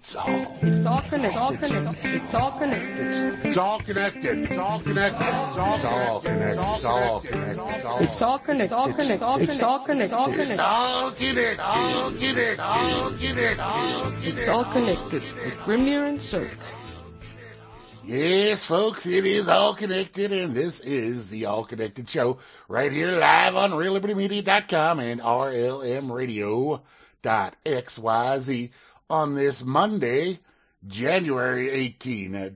It's all connected. It's all connected. It's all connected. It's all connected. It's all connected. It's all connected. It's all connected. It's all connected. It's all connected. It's all connected. All connected. All connected. All connected. All connected. All connected. It's all connected with Grimnir and Cirque. Yes, folks, it is all connected, and this is the All Connected Show right here live on RealLibertyMedia.com and RLMRadio.xyz on this Monday, January 18,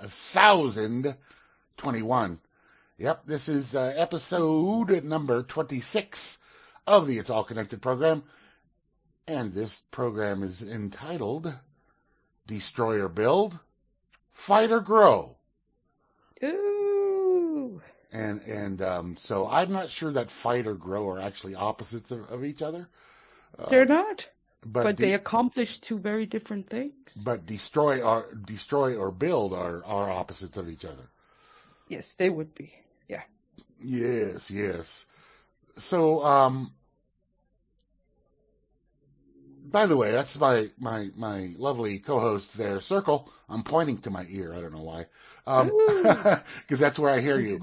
2021. Yep, this is episode number 26 of the It's All Connected program, and this program is entitled Destroy or Build, Fight or Grow. Ooh. And so I'm not sure that fight or grow are actually opposites of each other. They're not. But they accomplish two very different things. But destroy or build are opposites of each other. Yes, they would be. Yeah. Yes, yes. So, by the way, that's my lovely co-host there, Circle. I'm pointing to my ear. I don't know why. Because that's where I hear you.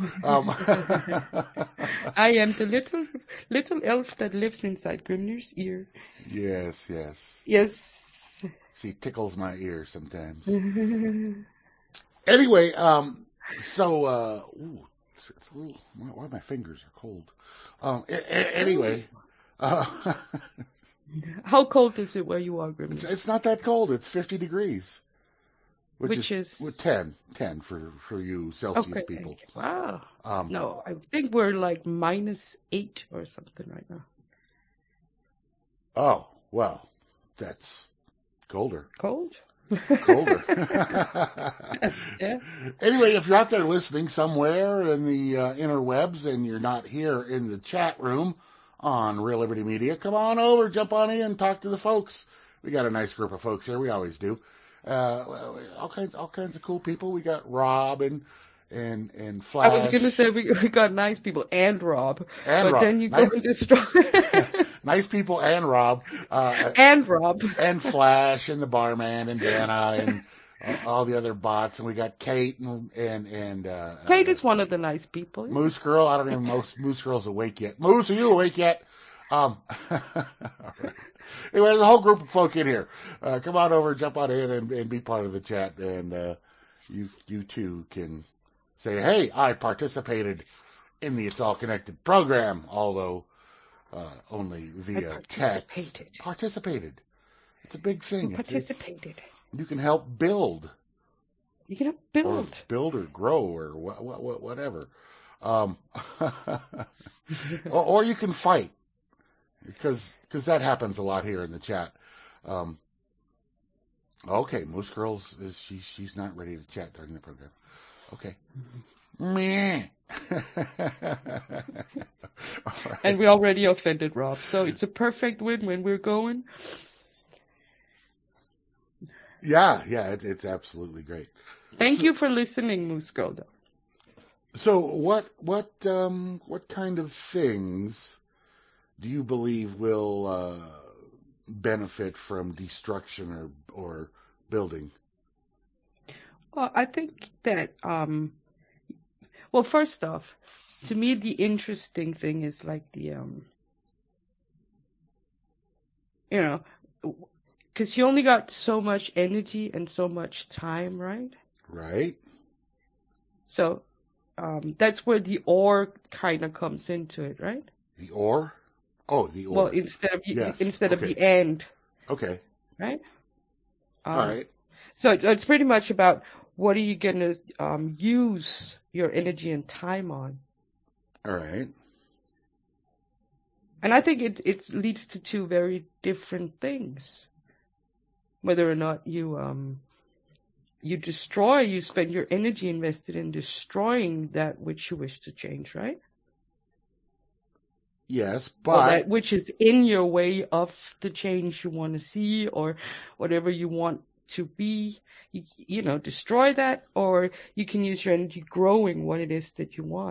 I am the little elf that lives inside Grimnir's ear. Yes, yes. Yes. She tickles my ear sometimes. Anyway, so, it's a little, why my fingers are cold. Anyway, how cold is it where you are, Grimnir? It's not that cold. It's 50 degrees. Which is 10 for you Celsius people. Wow. No, I think we're like -8 or something right now. Oh, well, that's colder. Cold? Colder. Yeah. Anyway, if you're out there listening somewhere in the interwebs and you're not here in the chat room on Real Liberty Media, come on over, jump on in, talk to the folks. We got a nice group of folks here. We always do. All kinds of cool people. We got Rob and Flash. I was going to say we got nice people and Rob, but Rob. then you go and destroy. Nice people and Rob. And Rob. And Flash and the barman and Dana and all the other bots. And we got Kate and Kate is one of the nice people. Yeah. Moose Girl. I don't even know if Moose Girl's awake yet. Moose, are you awake yet? All right. Anyway, there's a whole group of folk in here. Come on over, jump on in, and be part of the chat. And you too can say, hey, I participated in the It's All Connected program, although only via text. Participated. It's a big thing. Participated. You can help build. You can help build. Or build or grow or whatever. Or you can fight. Because that happens a lot here in the chat. Okay, Moose Girls she's not ready to chat during the program. Okay. Meh. Right. And we already offended Rob, so it's a perfect win when we're going. Yeah, it's absolutely great. Thank you for listening, Moose Girl. So what kind of things do you believe will benefit from destruction or building? Well, I think that, well, first off, to me, the interesting thing is like the, because you only got so much energy and so much time, right? Right. So that's where the or kind of comes into it, right? The or? Oh, the or. Well, instead of the and. Okay. Right? All right. So it's pretty much about what are you going to use your energy and time on. All right. And I think it leads to two very different things. Whether or not you destroy, you spend your energy invested in destroying that which you wish to change, right? Yes, but... Or that which is in your way of the change you want to see or whatever you want to be. You know, destroy that, or you can use your energy growing what it is that you want.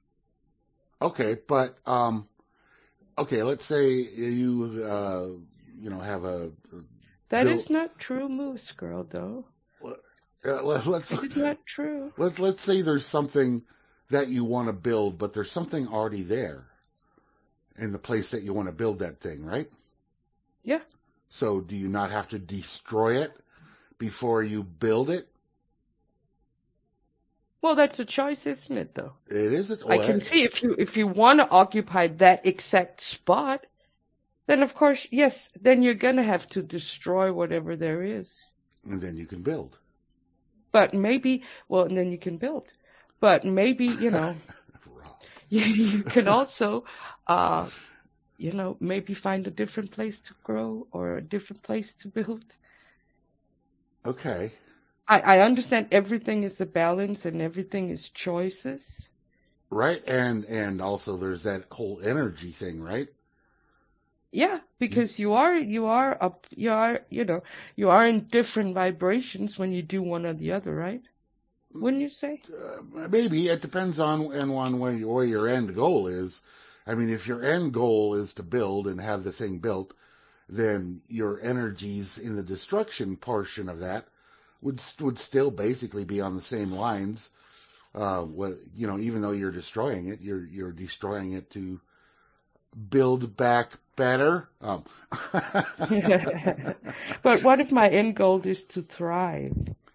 Okay, but, let's say you have a That build. is not true, Moose Girl, though. Let's It is not true. let's say there's something that you want to build, but there's something already there in the place that you want to build that thing, right? Yeah. So do you not have to destroy it before you build it? Well, that's a choice, isn't it, though? It is. I can see if you want to occupy that exact spot, then of course, yes, then you're going to have to destroy whatever there is. And then you can build. But maybe, well, and then you can build. But maybe, you can also, maybe find a different place to grow or a different place to build. Okay. I understand everything is a balance and everything is choices. Right, and also there's that whole energy thing, right? Yeah, because you are in different vibrations when you do one or the other, right? Wouldn't you say? Maybe it depends on where your end goal is. I mean, if your end goal is to build and have the thing built, then your energies in the destruction portion of that would still basically be on the same lines. Even though you're destroying it, you're destroying it to build back better. But what if my end goal is to thrive?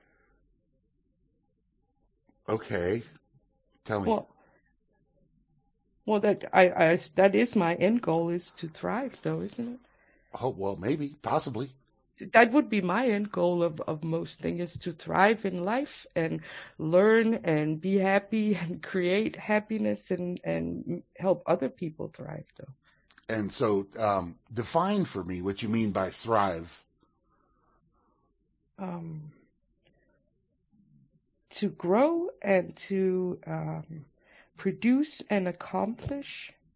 Okay, tell me. Well, that is my end goal, is to thrive, though, isn't it? Oh, well, maybe, possibly. That would be my end goal of most things, is to thrive in life and learn and be happy and create happiness and help other people thrive, though. And so, define for me what you mean by thrive. To grow and to produce and accomplish,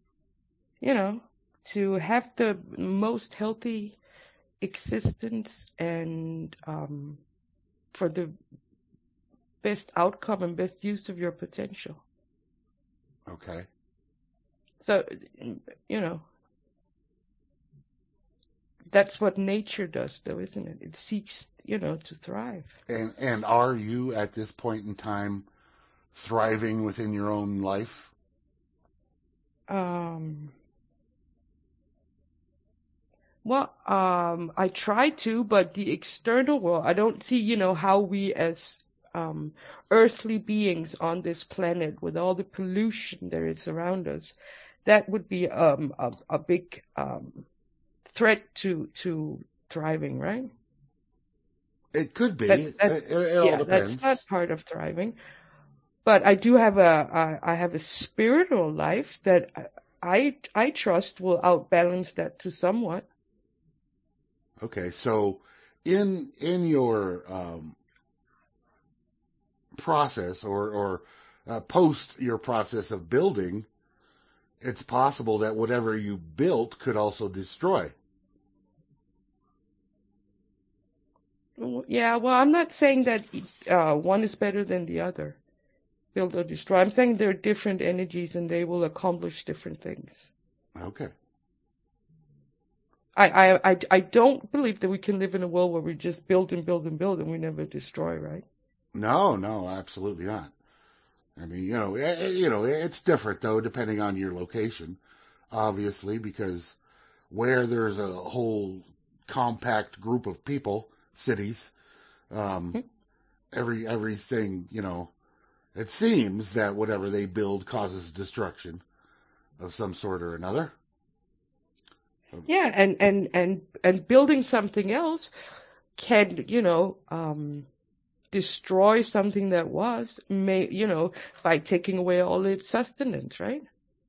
to have the most healthy existence and for the best outcome and best use of your potential. Okay. So, that's what nature does, though, isn't it? It seeks, to thrive. And are you at this point in time thriving within your own life? Well, I try to, but the external world, I don't see, how we as earthly beings on this planet, with all the pollution there is around us, that would be a big threat to thriving, right? It could be. It all depends. That's not part of thriving. But I do have a spiritual life that I trust will outbalance that to somewhat. Okay, so in your process or post your process of building, it's possible that whatever you built could also destroy. Yeah, well, I'm not saying that one is better than the other, build or destroy. I'm saying they're different energies and they will accomplish different things. Okay. I don't believe that we can live in a world where we just build and build and build and we never destroy, right? No, absolutely not. I mean, it's different though, depending on your location, obviously, because where there's a whole compact group of people, cities, everything, it seems that whatever they build causes destruction of some sort or another. Yeah, and building something else can, destroy something that was, by taking away all its sustenance, right?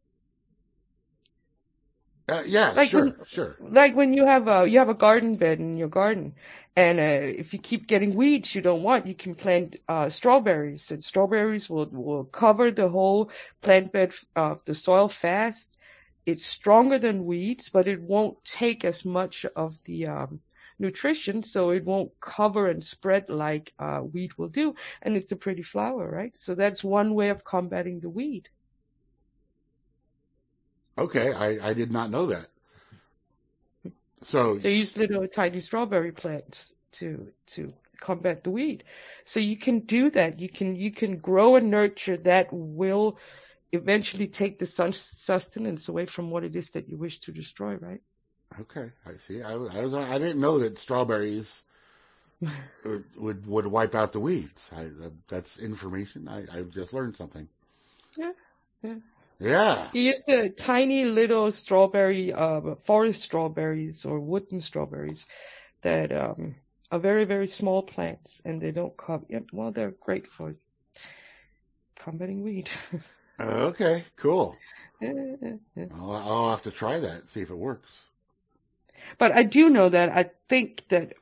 Yeah, like sure. Like when you have a garden bed in your garden, and if you keep getting weeds you don't want, you can plant strawberries, and strawberries will cover the whole plant bed of the soil fast. It's stronger than weeds, but it won't take as much of the nutrition, so it won't cover and spread like wheat will do, and it's a pretty flower, right? So that's one way of combating the weed. Okay, I did not know that. So They use little tiny strawberry plants to combat the weed. So you can do that. You can grow and nurture that will eventually take the sustenance away from what it is that you wish to destroy, right? okay, I see. I didn't know that strawberries would wipe out the weeds. That's information. I've just learned something. Yeah, yeah. Yeah. You use the tiny little strawberry, forest strawberries or wooden strawberries that are very, very small plants, and they don't come. Yeah, well, they're great for combating weed. Okay, cool. Yeah. I'll have to try that, see if it works. But I do know that I think that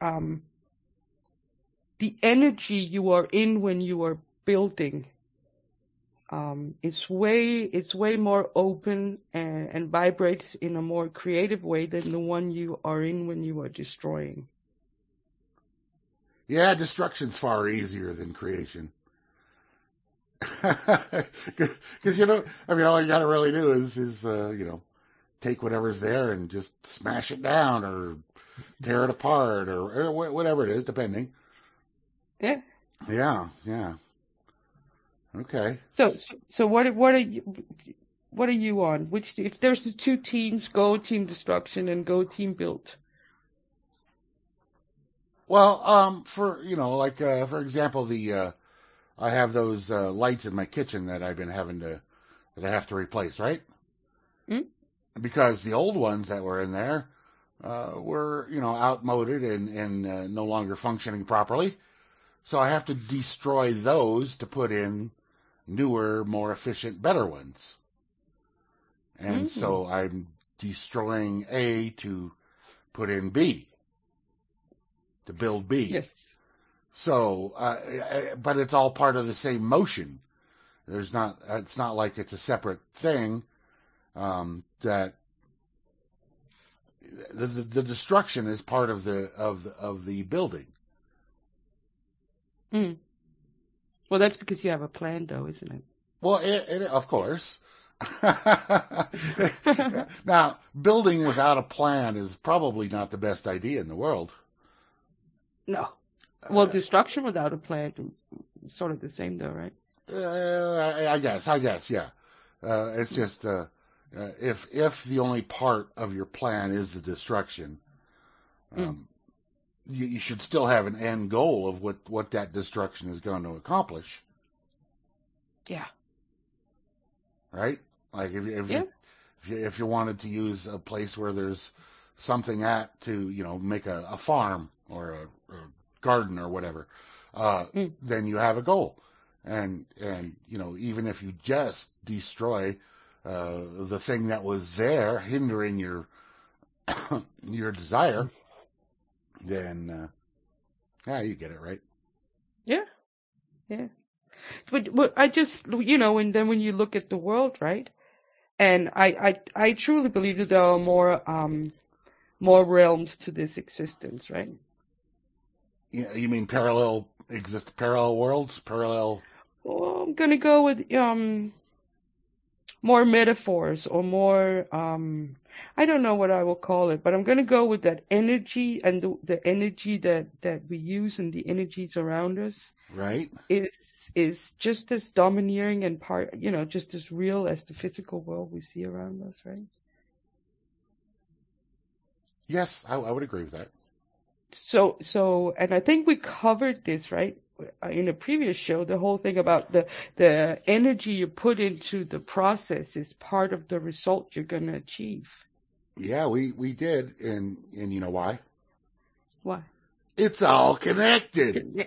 the energy you are in when you are building, it's way more open and vibrates in a more creative way than the one you are in when you are destroying. Yeah, destruction's far easier than creation. Because all you got to really do is take whatever's there and just smash it down or tear it apart or whatever it is, depending. Yeah. Yeah. Okay. So what are you on? Which, if there's the two teams, go team destruction and go team build? Well, for for example, I have those lights in my kitchen that I have to replace, right? Hmm? Because the old ones that were in there were outmoded and no longer functioning properly. So I have to destroy those to put in newer, more efficient, better ones. And so I'm destroying A to put in B, to build B. Yes. So, but it's all part of the same motion. It's not like it's a separate thing. That the destruction is part of the building. Mm. Well, that's because you have a plan, though, isn't it? Well, of course. Now, building without a plan is probably not the best idea in the world. No. Well, destruction without a plan is sort of the same, though, right? I guess, yeah. It's just if the only part of your plan is the destruction, you should still have an end goal of what that destruction is going to accomplish. Yeah. Right? Like if you wanted to use a place where there's something to make a farm or a garden or whatever, then you have a goal. And even if you just destroy the thing that was there hindering your your desire, then you get it, right? Yeah. But I just, and then when you look at the world, right? And I truly believe that there are more realms to this existence, right? You mean parallel worlds? Parallel. Well, I'm gonna go with more metaphors or more I don't know what I will call it, but I'm gonna go with that energy and the energy that we use and the energies around us. Right. Is just as domineering and just as real as the physical world we see around us, right? Yes, I would agree with that. So, and I think we covered this, right, in a previous show, the whole thing about the energy you put into the process is part of the result you're going to achieve. Yeah, we did, and you know why? Why? It's all connected.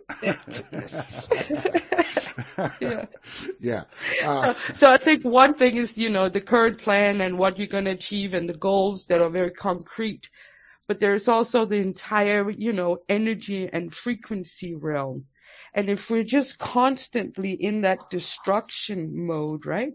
Yeah. So I think one thing is, the current plan and what you're going to achieve and the goals that are very concrete. But there's also the entire, energy and frequency realm. And if we're just constantly in that destruction mode, right?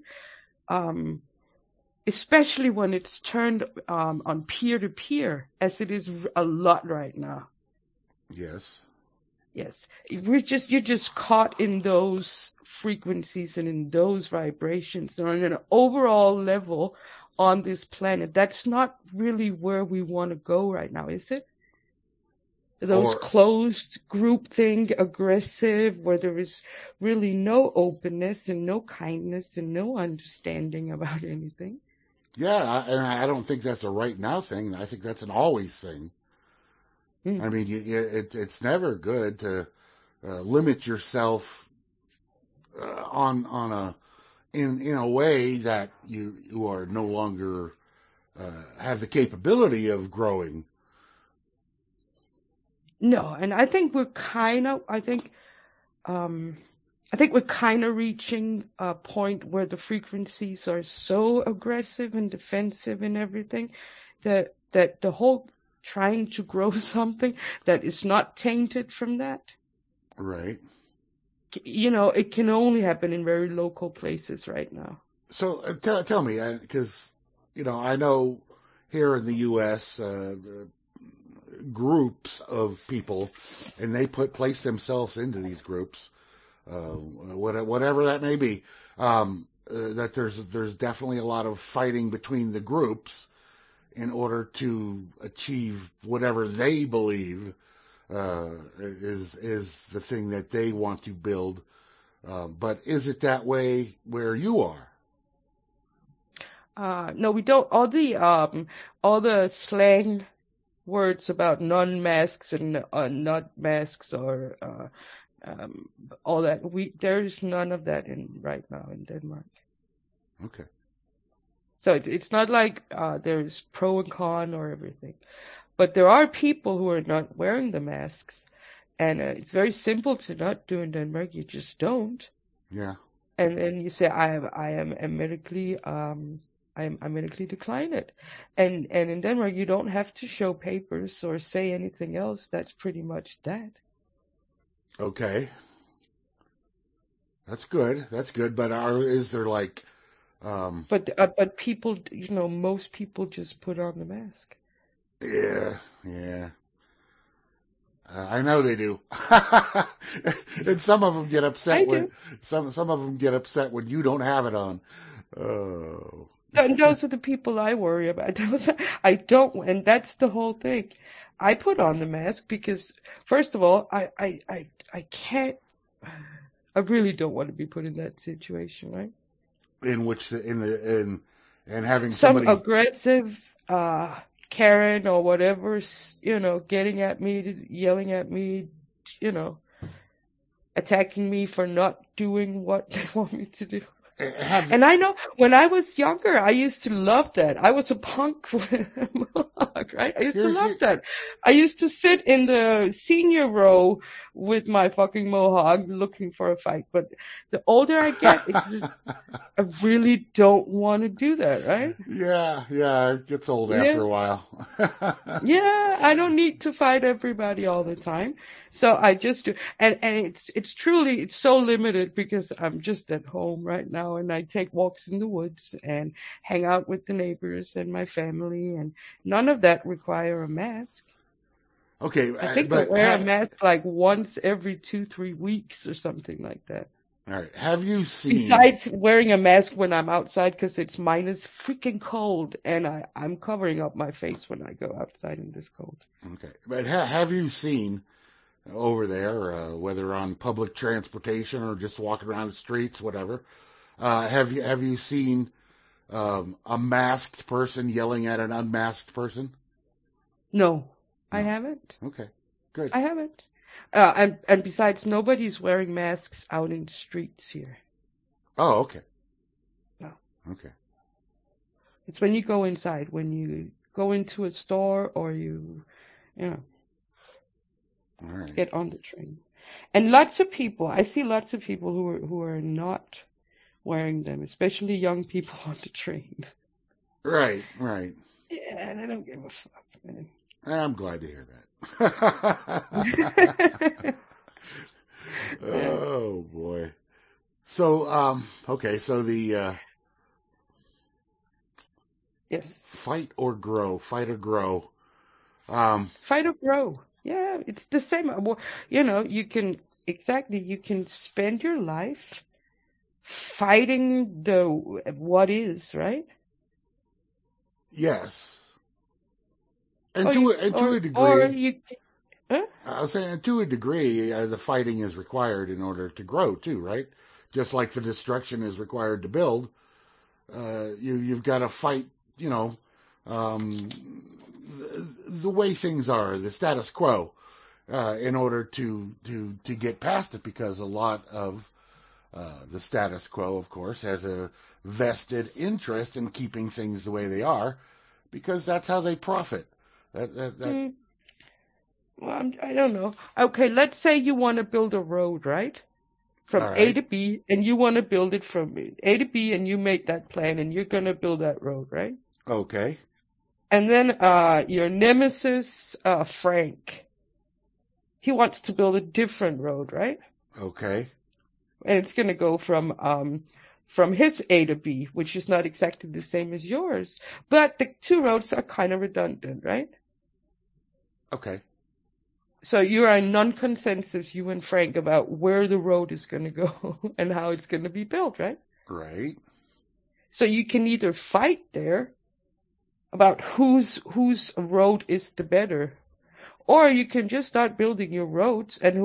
Especially when it's turned on peer-to-peer, as it is a lot right now. Yes. You're just caught in those frequencies and in those vibrations. So on an overall level, on this planet. That's not really where we want to go right now, is it? Those closed group thing, aggressive, where there is really no openness and no kindness and no understanding about anything. Yeah, and I don't think that's a right now thing. I think that's an always thing. I mean, it's never good to limit yourself in a way that you are no longer have the capability of growing. No, and I think we're kind of reaching a point where the frequencies are so aggressive and defensive and everything that the whole trying to grow something that is not tainted from that. Right. It can only happen in very local places right now. So tell me, because I know here in the U.S. Groups of people, and they place themselves into these groups, whatever that may be. That there's definitely a lot of fighting between the groups in order to achieve whatever they believe is the thing that they want to build. But is it that way where you are? No, we don't. All the slang words about non-masks and not masks or all that. There's none of that right now in Denmark. Okay. So it's not like there's pro and con or everything, but there are people who are not wearing the masks, and it's very simple to not do in Denmark. You just don't. Yeah. And then you say I am medically I medically decline it. And in Denmark, you don't have to show papers or say anything else. That's pretty much that. Okay. That's good. But is there like... But people, most people just put on the mask. Yeah. I know they do. And some of them get upset some of them get upset when you don't have it on. Oh. And those are the people I worry about. I don't, and that's the whole thing. I put on the mask because, first of all, I can't. I really don't want to be put in that situation, right? In having some aggressive Karen or whatever, getting at me, yelling at me, attacking me for not doing what they want me to do. And I know when I was younger, I used to love that. I was a punk mohawk, right? I used to love that. I used to sit in the senior row with my fucking mohawk looking for a fight. But the older I get, I really don't want to do that, right? Yeah, it gets old after a while. Yeah, I don't need to fight everybody all the time. So I just do, and it's truly so limited because I'm just at home right now, and I take walks in the woods and hang out with the neighbors and my family, and none of that require a mask. Okay, I think I wear a mask like once every 2-3 weeks or something like that. All right, have you seen? Besides wearing a mask when I'm outside because it's minus freaking cold, and I'm covering up my face when I go outside in this cold. Okay, but have you seen? Over there, whether on public transportation or just walking around the streets, whatever. Have you seen a masked person yelling at an unmasked person? No, I haven't. Okay, good. I haven't. And besides, nobody's wearing masks out in the streets here. Oh, okay. No. Okay. It's when you go inside, when you go into a store or all right. Get on the train. And lots of people, I see lots of people who are not wearing them, especially young people on the train. Right. Yeah, and I don't give a fuck, man. I'm glad to hear that. Oh, boy. So, okay, so the... yes. Fight or grow. Fight or grow. Yeah, it's the same. You can spend your life fighting what is, right? Yes. Or To a or degree, you, huh? I was saying to a degree, the fighting is required in order to grow too, right? Just like the destruction is required to build, you've got to fight, um, the way things are, the status quo, in order to get past it, because a lot of the status quo, of course, has a vested interest in keeping things the way they are, because that's how they profit. That Hmm. Well, I don't know. Okay, let's say you want to build a road, right? all From A right. to B, and you want to build it from A to B, and you make that plan, and you're gonna build that road, right? Okay. And then your nemesis, Frank, he wants to build a different road, right? Okay. And it's gonna go from his A to B, which is not exactly the same as yours, but the two roads are kind of redundant, right? Okay. So you are in non-consensus, you and Frank, about where the road is going to go and how it's going to be built, right? Right. So you can either fight there about whose road is the better, or you can just start building your roads, and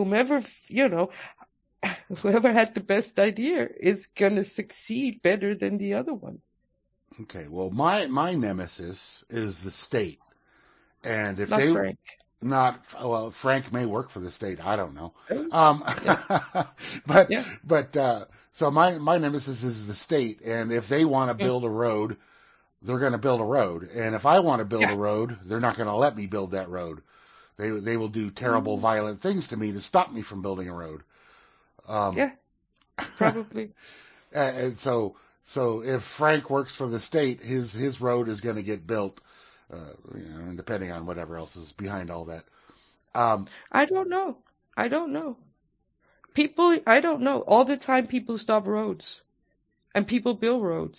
whoever had the best idea is going to succeed better than the other one. Okay. Well, my nemesis is the state, and if Not they Frank. not well, Frank may work for the state. I don't know. Oh, Um, yeah. but Yeah. so my nemesis is the state, and if they want to Mm. build a road, they're going to build a road, and if I want to build Yeah. a road, they're not going to let me build that road. They will do terrible, Mm. violent things to me to stop me from building a road. Um, Yeah. Probably. and so if Frank works for the state, his road is going to get built, and depending on whatever else is behind all that. I don't know. I don't know. People, I don't know. All the time, people stop roads, and people build roads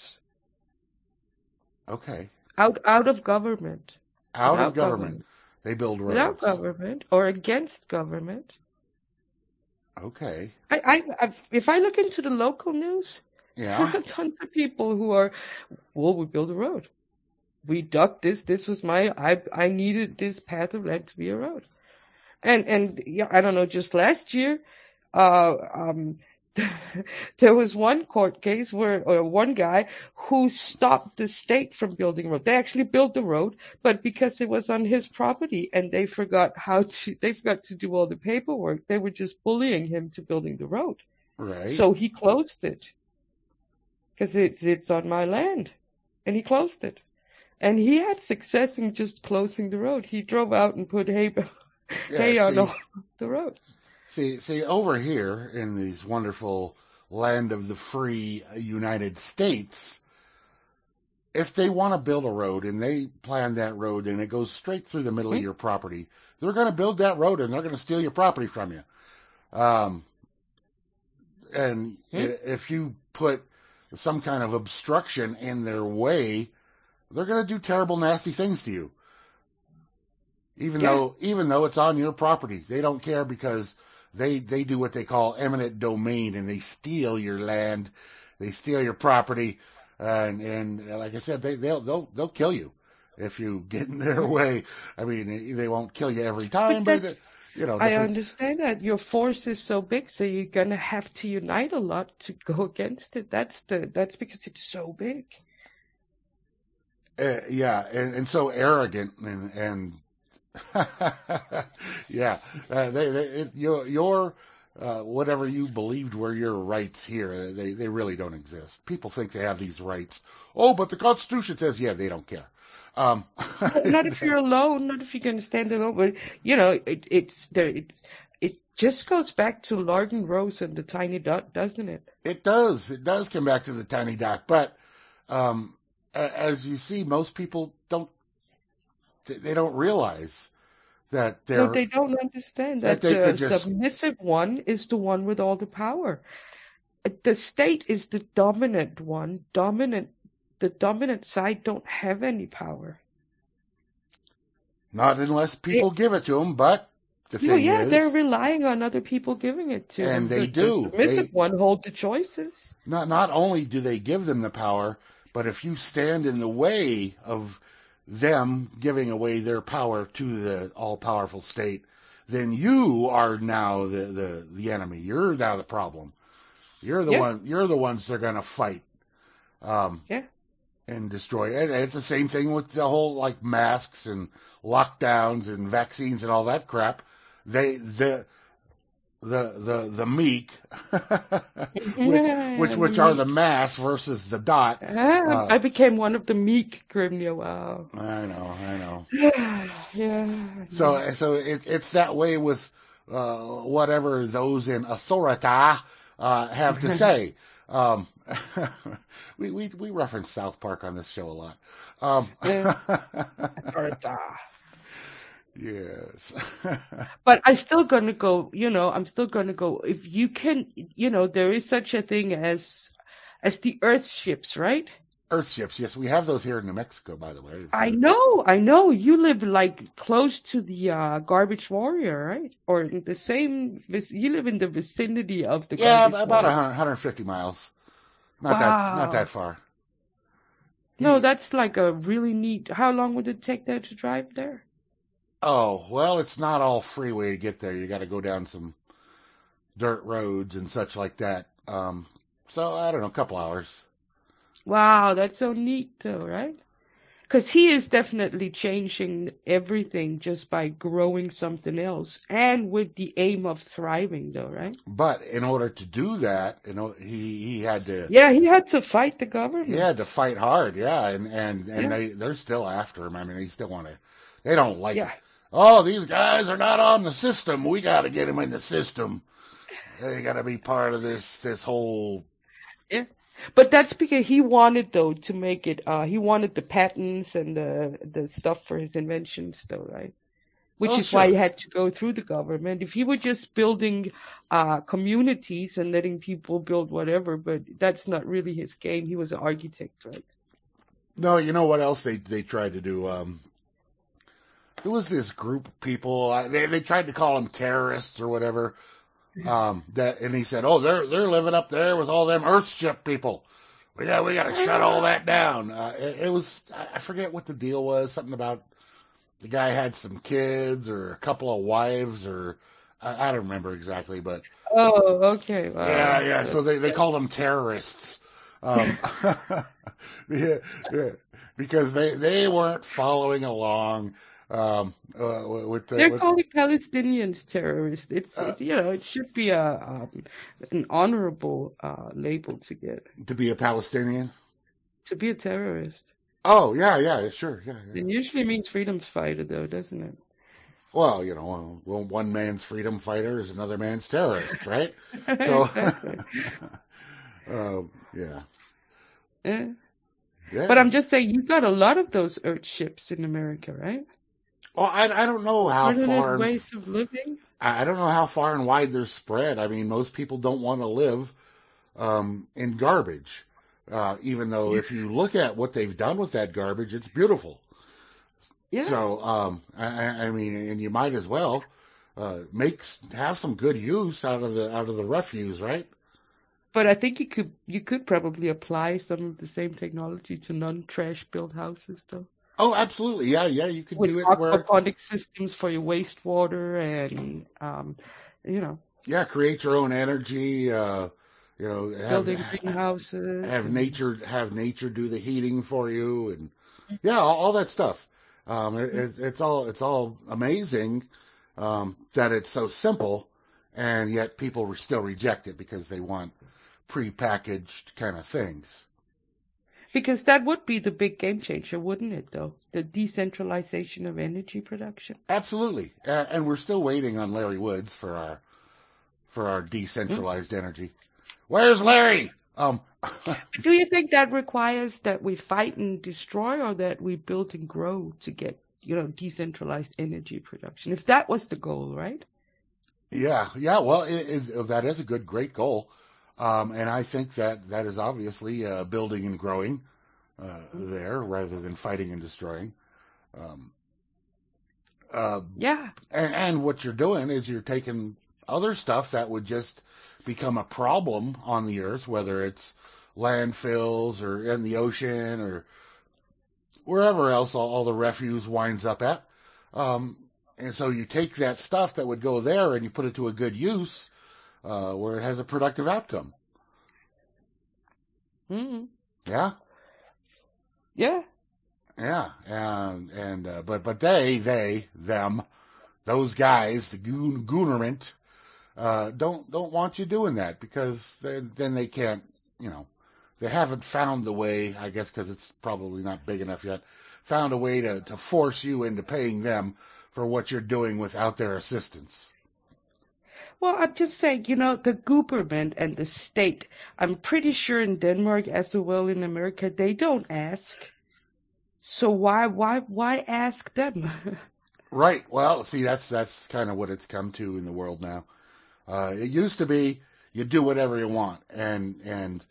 Okay. out of government, Out of without government, government, they build without roads. government, or against government. Okay. If I look into the local news, there Yeah. are tons of people who are, well, we build a road. We dug this. This was I needed this path of land to be a road. And yeah, I don't know. Just last year, uh, um, there was one court case where one guy who stopped the state from building a road. They actually built the road, but because it was on his property and they forgot to do all the paperwork, they were just bullying him to building the road. Right. So he closed it because it's on my land, and he closed it. And he had success in just closing the road. He drove out and put hay Yeah. on all the road. See. Over here in these wonderful land of the free United States, if they want to build a road and they plan that road and it goes straight through the middle of Hmm? your property, they're going to build that road and they're going to steal your property from you. And Hmm? if you put some kind of obstruction in their way, they're going to do terrible, nasty things to you. Even Yeah. though it's on your property, they don't care, because they do what they call eminent domain, and they steal your land, they steal your property, and like I said, they'll kill you if you get in their way. I mean, they won't kill you every time, but I different. understand that your force is so big, so you're gonna have to unite a lot to go against it. That's because it's so big. Yeah, and so arrogant, and yeah, your whatever you believed were your rights here, they really don't exist. People think they have these rights. Oh, but the Constitution says, yeah, they don't care. Not if you're alone, not if you're gonna stand alone. But it just goes back to Largen Rose and the tiny dot, doesn't it? It does come back to the tiny dot, but as you see, most people don't realize that No, they don't understand that they could the just submissive one is the one with all the power. The state is the dominant one. The dominant side don't have any power. not unless people give it to them. But the No, thing yeah, is, they're relying on other people giving it to and them. they do. The submissive one hold the choices. Not only do they give them the power, but if you stand in the way of them giving away their power to the all-powerful state, then you are now the enemy. You're now the problem. You're the one. You're the ones they're going to fight. And destroy. And it's the same thing with the whole like masks and lockdowns and vaccines and all that crap. The meek, which are the mass versus the dot. I became one of the meek, Grimnia. Wow. I know. Yeah. So it's that way with whatever those in authority have to say. We reference South Park on this show a lot. Yes. But I'm still gonna go. I'm still gonna go. If you can, there is such a thing as the Earth ships, right? Earth ships, yes, we have those here in New Mexico, by the way. I know. You live like close to the Garbage Warrior, right? Or in the same. You live in the vicinity of the. Garbage about Warrior. 150 miles. Not that far. No, that's like a really neat. How long would it take there to drive there? Oh, well, it's not all freeway to get there. You got to go down some dirt roads and such like that. So I don't know, a couple hours. Wow, that's so neat, though, right? Because he is definitely changing everything just by growing something else, and with the aim of thriving, though, right? But in order to do that, he had to. Yeah, he had to fight the government. He had to fight hard, and they're still after him. I mean, they still want to. They don't like it. Oh, these guys are not on the system. We got to get them in the system. They got to be part of this whole. Yeah. But that's because he wanted, though, to make it, he wanted the patents and the stuff for his inventions, though, right? Which is why he had to go through the government. If he were just building communities and letting people build whatever, but that's not really his game. He was an architect, right? No, you know what else they tried to do? There was this group of people, they tried to call them terrorists or whatever. And he said, "Oh, they're living up there with all them Earthship people. We got to shut all that down." It was, I forget what the deal was. Something about the guy had some kids or a couple of wives, or I don't remember exactly, but oh, okay, wow. Yeah. So they called them terrorists, because they weren't following along. They're calling Palestinians terrorists. It should be an honorable label to get. To be a Palestinian? To be a terrorist. Oh, yeah, sure, yeah. It usually means freedom fighter, though, doesn't it? Well, one man's freedom fighter is another man's terrorist, right? So, yeah. But I'm just saying, you've got a lot of those Earth ships in America, right? Well, I don't know how far. Ways of living. I don't know how far and wide they're spread. I mean, most people don't want to live in garbage, even though if you look at what they've done with that garbage, it's beautiful. Yeah. So, I mean, and you might as well have some good use out of the refuse, right? But I think you could probably apply some of the same technology to non-trash built houses, though. Oh, absolutely. Yeah, you could do it where aquaponic systems for your wastewater and Yeah, create your own energy. Building greenhouses. Have nature do the heating for you, and all that stuff. It's all amazing that it's so simple, and yet people still reject it because they want prepackaged kind of things. Because that would be the big game changer, wouldn't it, though? The decentralization of energy production. Absolutely. And we're still waiting on Larry Woods for our decentralized energy. Where's Larry? Do you think that requires that we fight and destroy, or that we build and grow to get, decentralized energy production? If that was the goal, right? Yeah. Well, that is a great goal. And I think that is obviously building and growing there rather than fighting and destroying. And what you're doing is you're taking other stuff that would just become a problem on the earth, whether it's landfills or in the ocean or wherever else all the refuse winds up at. And so you take that stuff that would go there and you put it to a good use where it has a productive outcome. Mm-hmm. Yeah? Yeah. Yeah. But them, those guys, the Goonerment, don't want you doing that because then they can't, they haven't found the way, I guess because it's probably not big enough yet, found a way to force you into paying them for what you're doing without their assistance. Well, I'm just saying, the government and the state, I'm pretty sure in Denmark as well in America, they don't ask. So why ask them? Right. Well, see, that's kind of what it's come to in the world now. It used to be you do whatever you want, and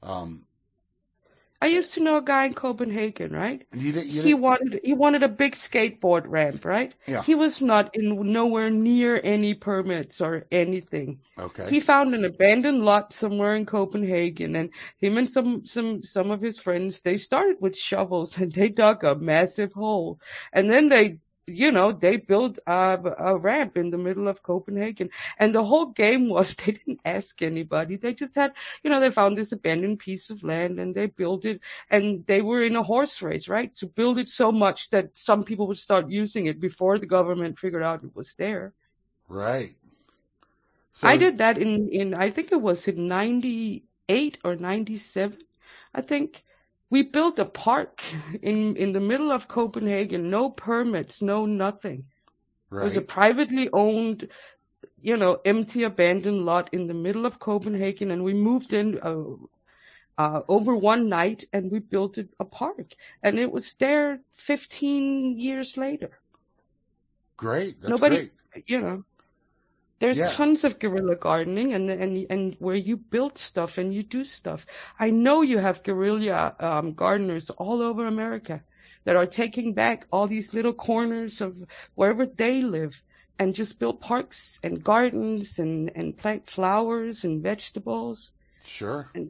I used to know a guy in Copenhagen, right? He wanted a big skateboard ramp, right? Yeah. He was nowhere near any permits or anything. Okay. He found an abandoned lot somewhere in Copenhagen, and him and some of his friends, they started with shovels and they dug a massive hole, and then they built a ramp in the middle of Copenhagen. And the whole game was they didn't ask anybody. They just had, they found this abandoned piece of land and they built it. And they were in a horse race, right? To build it so much that some people would start using it before the government figured out it was there. Right. So, I did that in I think it was in 98 or 97, I think. We built a park in the middle of Copenhagen, no permits, no nothing. Right. It was a privately owned, empty abandoned lot in the middle of Copenhagen, and we moved in over one night, and we built a park, and it was there 15 years later. Great. That's great. There's tons of guerrilla gardening and where you build stuff and you do stuff. I know you have guerrilla gardeners all over America that are taking back all these little corners of wherever they live and just build parks and gardens and plant flowers and vegetables. Sure. And,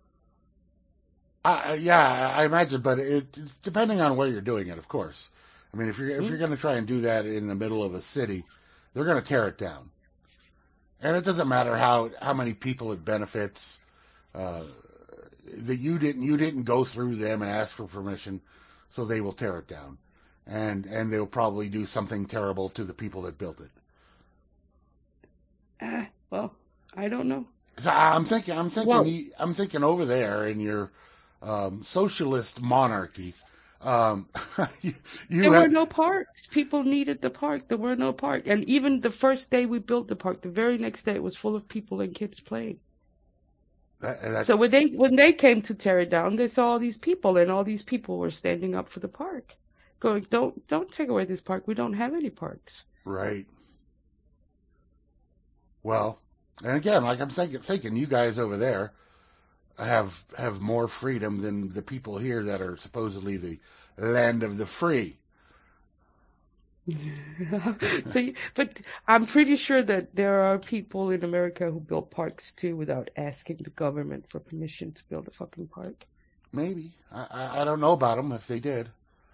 I imagine, but it's depending on where you're doing it, of course. I mean, if you're going to try and do that in the middle of a city, they're going to tear it down. And it doesn't matter how many people it benefits. That you didn't go through them and ask for permission, so they will tear it down, and they'll probably do something terrible to the people that built it. Well, I don't know. So I'm thinking over there in your socialist monarchy. There were no parks. People needed the park. There were no park. And even the first day we built the park, the very next day it was full of people and kids playing. So when they came to tear it down, they saw all these people, and all these people were standing up for the park, going, "Don't take away this park. We don't have any parks." Right. Well, and again, like I'm thinking, you guys over there have more freedom than the people here that are supposedly the land of the free. But I'm pretty sure that there are people in America who built parks too without asking the government for permission to build a fucking park. Maybe. I don't know about them if they did.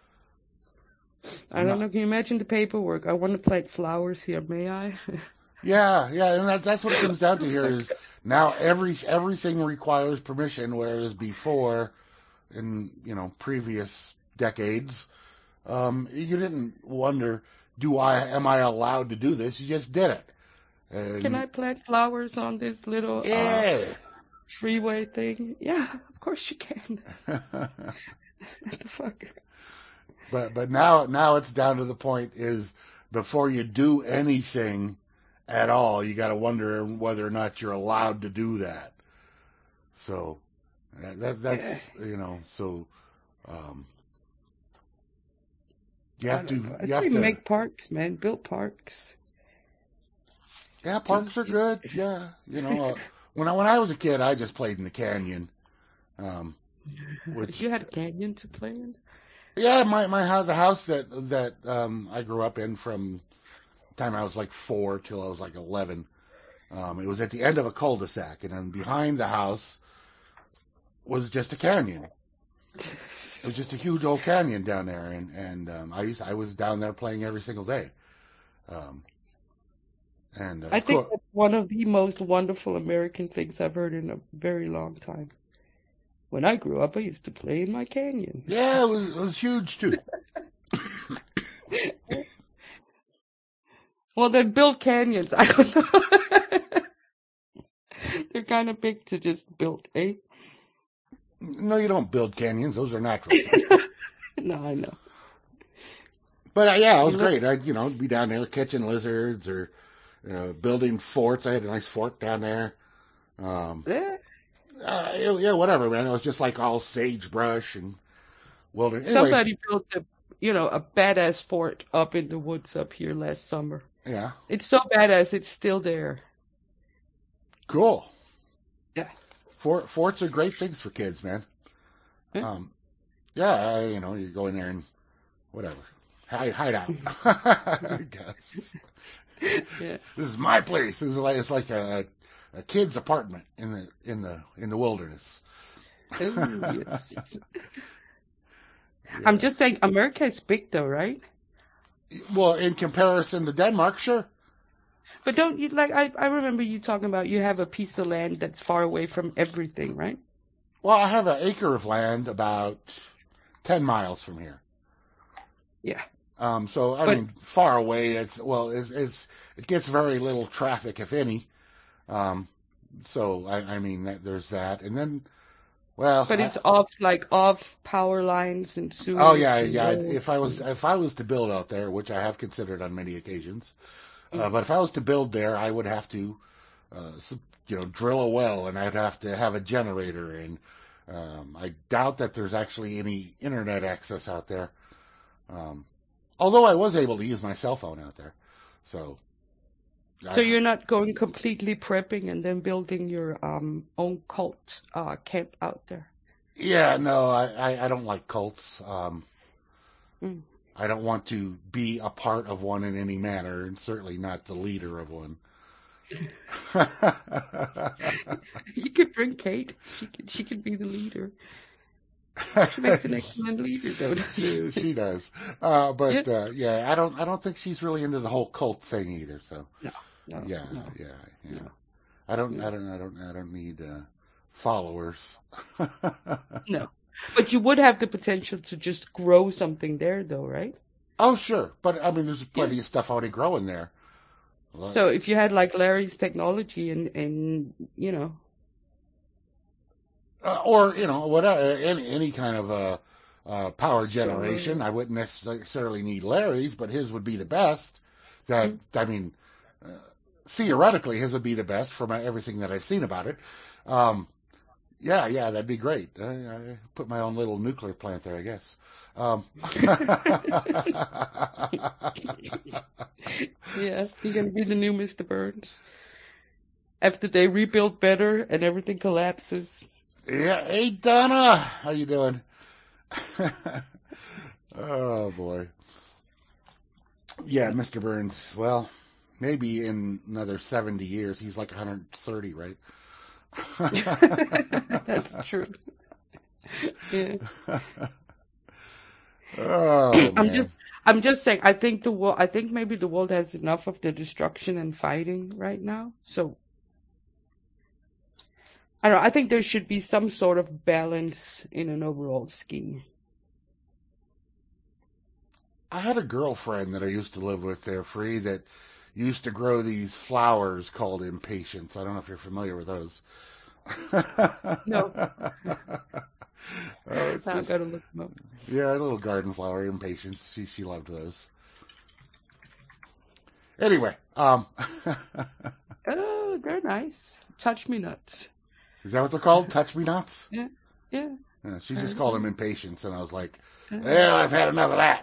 I don't know. Can you imagine the paperwork? I want to plant flowers here. May I? Yeah, and that's what it comes down to here is now everything requires permission, whereas before, in previous decades, you didn't wonder, am I allowed to do this? You just did it. Can I plant flowers on this little freeway thing? Yeah, of course you can. What the fuck? But now it's down to the point is before you do anything at all, you got to wonder whether or not you're allowed to do that. So that's so. You have to make parks, man. Build parks. Yeah, parks are good. Yeah, when I was a kid, I just played in the canyon. You had a canyon to play in? Yeah, the house that I grew up in from the time I was like 4 till I was like 11. It was at the end of a cul-de-sac, and then behind the house was just a canyon. It was just a huge old canyon down there, and I was down there playing every single day. And I think that's one of the most wonderful American things I've heard in a very long time. When I grew up, I used to play in my canyon. Yeah, it was huge too. Well, they build canyons. I don't know. They're kind of big to just build, eh? No, you don't build canyons; those are natural. No, I know. But yeah, it was great. I'd be down there catching lizards or building forts. I had a nice fort down there. Yeah, whatever, man. It was just like all sagebrush and wilderness. Anyway, somebody built a badass fort up in the woods up here last summer. Yeah. It's so badass, it's still there. Cool. Yeah. Forts are great things for kids, man. Yeah, you go in there and whatever. Hide out. I guess. Yeah. This is my place. It's like a kid's apartment in the wilderness. Ooh, yes. Yeah. I'm just saying, America is big though, right? Well, in comparison to Denmark, sure. But don't you I remember you talking about you have a piece of land that's far away from everything, right? Well, I have an acre of land about 10 miles from here. Yeah. So I mean, far away. It gets very little traffic, if any. So I mean, there's that, and then, well. But it's off power lines and sewers. Oh yeah. If I was to build out there, which I have considered on many occasions, but if I was to build there, I would have to, drill a well, and I'd have to have a generator, and I doubt that there's actually any internet access out there. Although I was able to use my cell phone out there, so. So you're not going completely prepping and then building your own cult camp out there? Yeah, no, I don't like cults. I don't want to be a part of one in any manner, and certainly not the leader of one. You could bring Kate. She could be the leader. She makes an excellent leader, though. She does. Yeah, I don't think she's really into the whole cult thing either. So. No. Yeah. No. I don't need followers. No, but you would have the potential to just grow something there, though, right? Oh, sure, but I mean, there's plenty of stuff already growing there. So if you had like Larry's technology and or whatever, any kind of power generation, I wouldn't necessarily need Larry's, but his would be the best. I mean. Theoretically, his would be the best from everything that I've seen about it. Yeah, that'd be great. I put my own little nuclear plant there, I guess. Yeah, you're going to be the new Mr. Burns. After they rebuild better and everything collapses. Yeah, hey, Donna. How you doing? Oh, boy. Yeah, Mr. Burns, well... Maybe in another 70 years. He's like 130, right? That's true. Yeah. Oh, I'm just saying. I think maybe the world has enough of the destruction and fighting right now. So I don't know. I think there should be some sort of balance in an overall scheme. I had a girlfriend that I used to live with there, Free, that used to grow these flowers called impatiens. I don't know if you're familiar with those. No. I'm going to look them up. Yeah, a little garden flower, impatiens. She loved those. Anyway. Oh, they're nice. Touch me nuts. Is that what they're called? Touch me nuts? Yeah. She just called them impatiens, and I was like, well, I've had enough of that.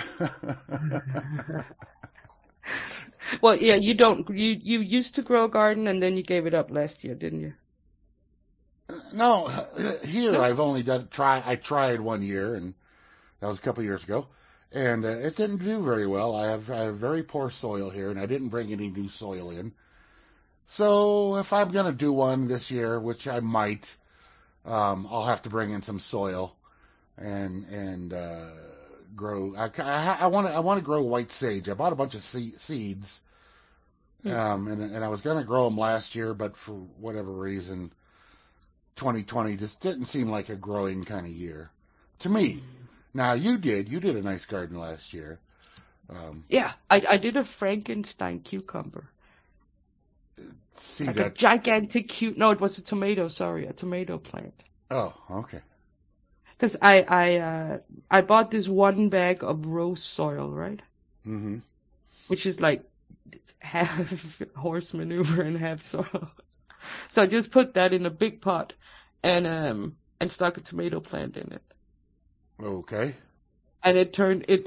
Well, yeah, you used to grow a garden and then you gave it up last year, didn't you? No, here I've only I tried 1 year, and that was a couple of years ago, and it didn't do very well. I have very poor soil here, and I didn't bring any new soil in. So if I'm going to do one this year, which I might, I'll have to bring in some soil. and grow. I want to grow white sage. I bought a bunch of seeds, and I was going to grow them last year, but for whatever reason, 2020 just didn't seem like a growing kind of year to me. Now you did a nice garden last year. Yeah, I did a Frankenstein cucumber. See like that? a gigantic no, it was a tomato. Sorry, a tomato plant. Oh, okay. Because I bought this one bag of rose soil, right? Mm-hmm. Which is like half horse manure and half soil. So I just put that in a big pot and stuck a tomato plant in it. Okay. And it turned it.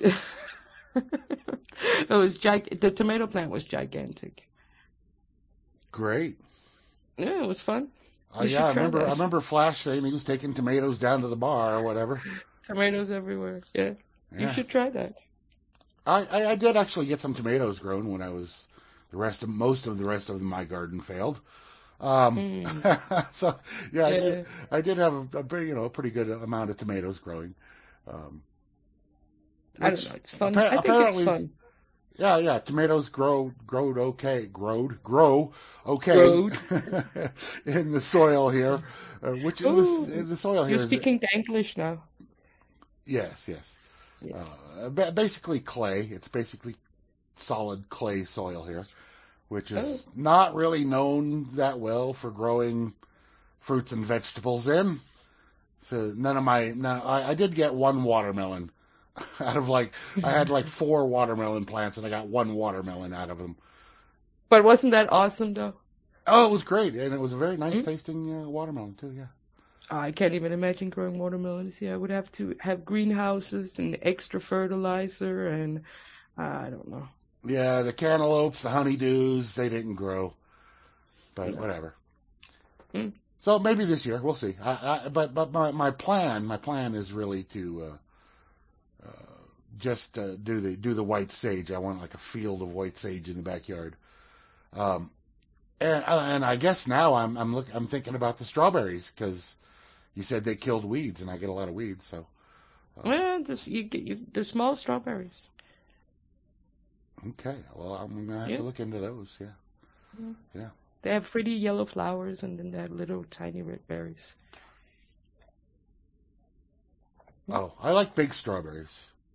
It was the tomato plant was gigantic. Great. Yeah, it was fun. Yeah, I remember Flash saying he was taking tomatoes down to the bar or whatever. Tomatoes everywhere. Yeah. You should try that. I did actually get some tomatoes grown when I was most of the rest of my garden failed. So yeah, I did have a pretty good amount of tomatoes growing. I don't know. It's fun. I think it's fun. Yeah. Tomatoes grow okay in the soil here, which in the soil here. You're speaking English now. Yes. Basically clay. It's basically solid clay soil here, which is not really known that well for growing fruits and vegetables in. So I did get one watermelon out of I had 4 watermelon plants and I got 1 watermelon out of them. But wasn't that awesome though? Oh, it was great, and it was a very nice tasting watermelon too. Yeah. I can't even imagine growing watermelons. Yeah, I would have to have greenhouses and extra fertilizer and I don't know. Yeah, the cantaloupes, the honeydews, they didn't grow, but whatever. So maybe this year we'll see. But my plan is really to just do the white sage. I want like a field of white sage in the backyard. And I guess now I'm thinking about the strawberries because you said they killed weeds, and I get a lot of weeds. So you get the small strawberries. Okay, well I'm gonna have to look into those. Yeah. They have pretty yellow flowers, and then they have little tiny red berries. Oh, I like big strawberries.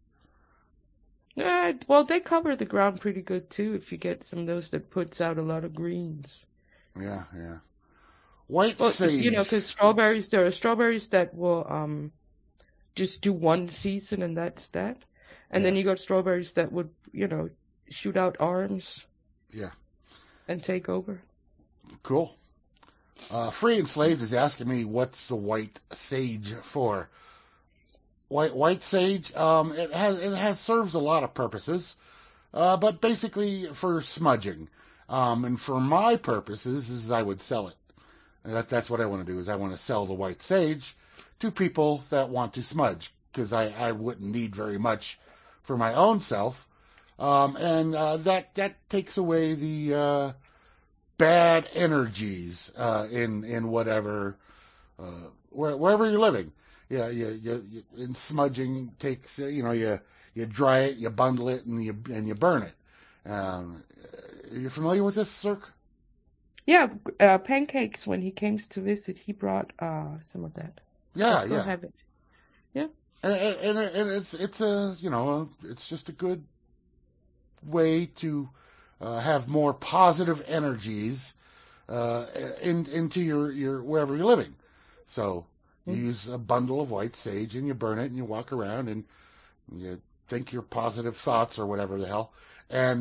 Well, they cover the ground pretty good too. If you get some of those that puts out a lot of greens. Yeah. White sage. Because there are strawberries that will just do one season and that's that, and then you got strawberries that would shoot out arms. Yeah. And take over. Cool. Free Enslaved is asking me what's the white sage for. White sage, it serves a lot of purposes, but basically for smudging. And for my purposes, is I would sell it. That's what I want to do. Is I want to sell the white sage to people that want to smudge, because I wouldn't need very much for my own self, and that takes away the bad energies in whatever wherever you're living. Yeah, and smudging takes you dry it, you bundle it, and you burn it. You're familiar with this, Cirque? Yeah, Pancakes. When he came to visit, he brought some of that. Yeah, I still have it. Yeah, and it's just a good way to have more positive energies into your wherever you're living. So you use a bundle of white sage and you burn it and you walk around and you think your positive thoughts or whatever the hell. And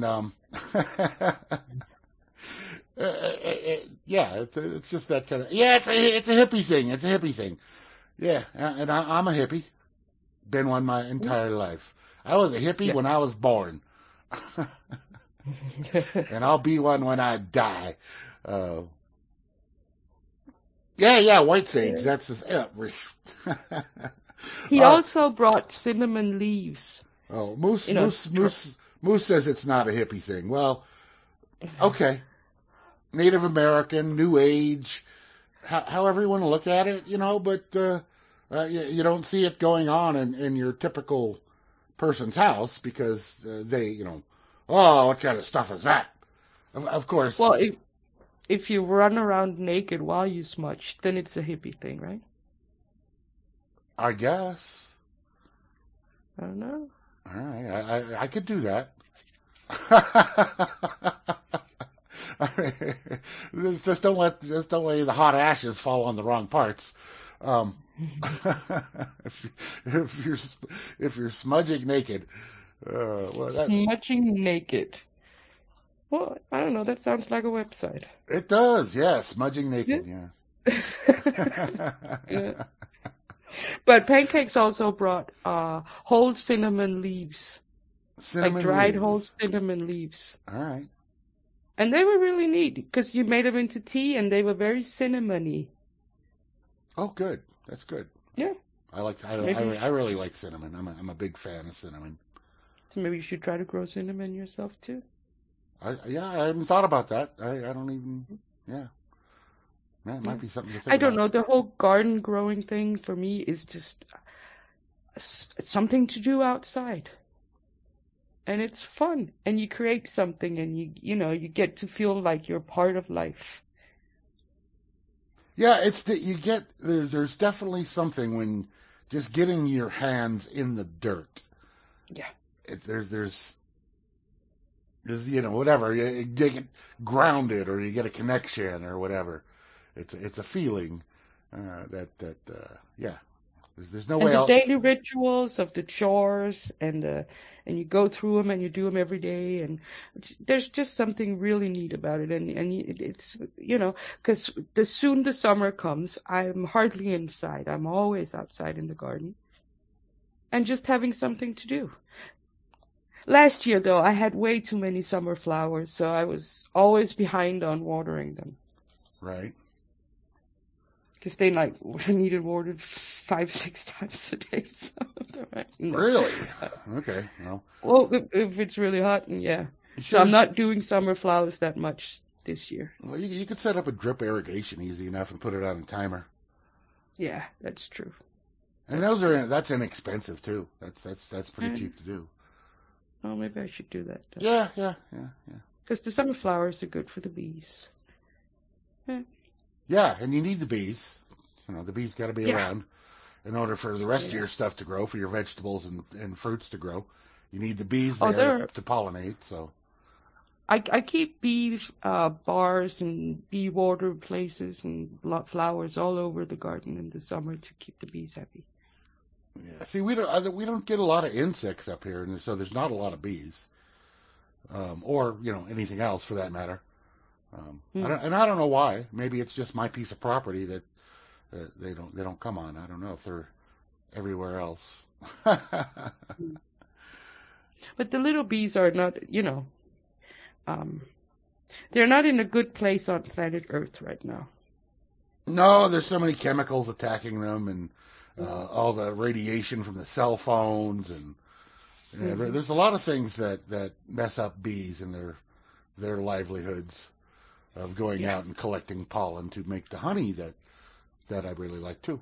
it's just that kind of it's a hippie thing. It's a hippie thing. Yeah, and I'm a hippie. Been one my entire life. I was a hippie when I was born. And I'll be one when I die. White sage. That's he also brought cinnamon leaves. Oh, Moose says it's not a hippie thing. Well, okay. Native American, New Age, however you want to look at it, but You don't see it going on in your typical person's house because they, oh, what kind of stuff is that? Of course. Well, if you run around naked while you smudge, then it's a hippie thing, right? I guess. I don't know. All right, I could do that. just don't let the hot ashes fall on the wrong parts. If you're smudging naked, smudging naked. Well, I don't know. That sounds like a website. It does, yes. Smudging naked, yeah. Yeah. But Pancakes also brought whole cinnamon leaves. Like dried whole cinnamon leaves. All right. And they were really neat because you made them into tea and they were very cinnamony. Oh, good. That's good. Yeah. I really like cinnamon. I'm a big fan of cinnamon. So maybe you should try to grow cinnamon yourself too. I haven't thought about that. I don't even. Yeah. That might be something to think about. I don't know. The whole garden growing thing for me is just something to do outside. And it's fun, and you create something, and you get to feel like you're part of life. Yeah, there's definitely something when just getting your hands in the dirt. Yeah. There's whatever, you get grounded or you get a connection or whatever. It's a feeling yeah. There's no way else. And the daily rituals of the chores and you go through them and you do them every day, and there's just something really neat about it. And it's because soon the summer comes, I'm hardly inside. I'm always outside in the garden, and just having something to do. Last year though, I had way too many summer flowers, so I was always behind on watering them. Right. Because they needed watered 5-6 times a day. So, right? No. Really? Okay. Well, if it's really hot, yeah. So I'm not doing summer flowers that much this year. Well, you could set up a drip irrigation easy enough and put it on a timer. Yeah, that's true. And that's inexpensive too. That's pretty cheap to do. Oh, maybe I should do that. Yeah. Because the summer flowers are good for the bees. Yeah. Yeah, and you need the bees. The bees got to be around in order for the rest of your stuff to grow, for your vegetables and fruits to grow. You need the bees there to pollinate. So I keep bee bars and bee water places and flowers all over the garden in the summer to keep the bees happy. Yeah. See, we don't get a lot of insects up here, and so there's not a lot of bees, or anything else for that matter. I don't know why. Maybe it's just my piece of property that they don't come on. I don't know if they're everywhere else. But the little bees are not, they're not in a good place on planet Earth right now. No, there's so many chemicals attacking them, and all the radiation from the cell phones, and there's a lot of things that mess up bees and their livelihoods of going out and collecting pollen to make the honey that I really like too.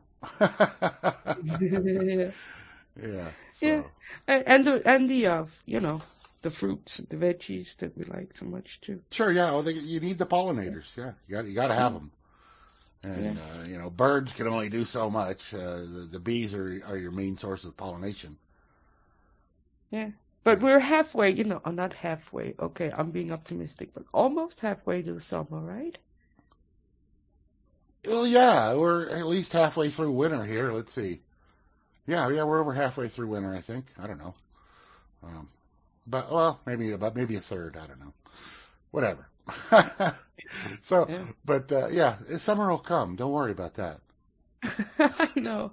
Yeah. So. Yeah. And the fruits, the veggies that we like so much too. Sure, yeah. Well, you need the pollinators. Yeah, you got to have them. And birds can only do so much. The bees are your main source of pollination. Yeah. But we're halfway, not halfway. Okay, I'm being optimistic, but almost halfway to the summer, right? Well, yeah, we're at least halfway through winter here. Let's see. Yeah, we're over halfway through winter, I think. I don't know. Maybe a third. I don't know. Whatever. So, yeah. But summer will come. Don't worry about that. I know.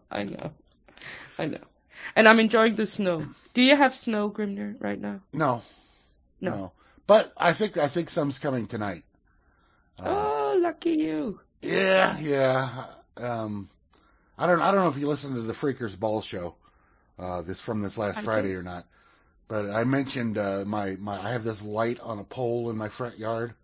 And I'm enjoying the snow. Do you have snow, Grimner, right now? No. But I think some's coming tonight. Oh, lucky you. Yeah. I don't know if you listened to the Freakers Ball show this last Friday or not. But I mentioned I have this light on a pole in my front yard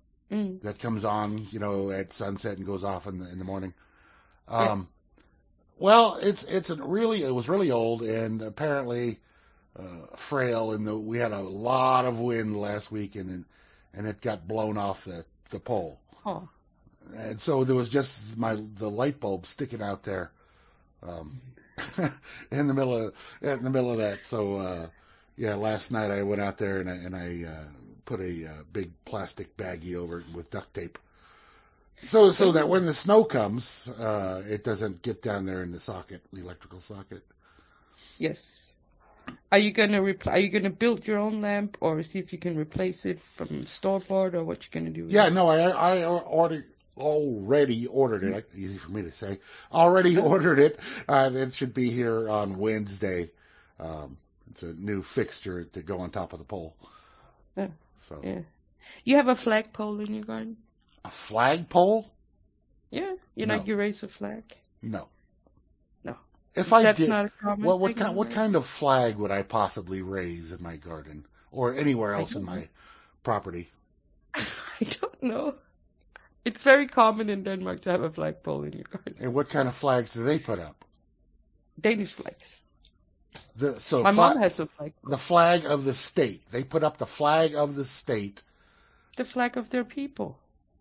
that comes on, at sunset and goes off in the morning. Well, it was really old and apparently frail, and we had a lot of wind last weekend, and it got blown off the pole. Oh. And so there was just the light bulb sticking out there in the middle of that. So yeah, last night I went out there and I put a big plastic baggie over it with duct tape, so that when the snow comes, it doesn't get down there in the socket, the electrical socket. Yes. Are you gonna build your own lamp, or see if you can replace it from store-bought, or what you gonna do? Yeah, no, I already ordered it. Easy for me to say. Already ordered it. It should be here on Wednesday. It's a new fixture to go on top of the pole. Yeah. So. Yeah. You have a flagpole in your garden? A flagpole? Yeah. You raise a flag? No. No. If I That's did, not a common thing. What kind of flag would I possibly raise in my garden or anywhere else in my property? I don't know. It's very common in Denmark to have a flagpole in your garden. And what kind of flags do they put up? Danish flags. So my mom has a flagpole. The flag of the state. They put up the flag of the state. The flag of their people.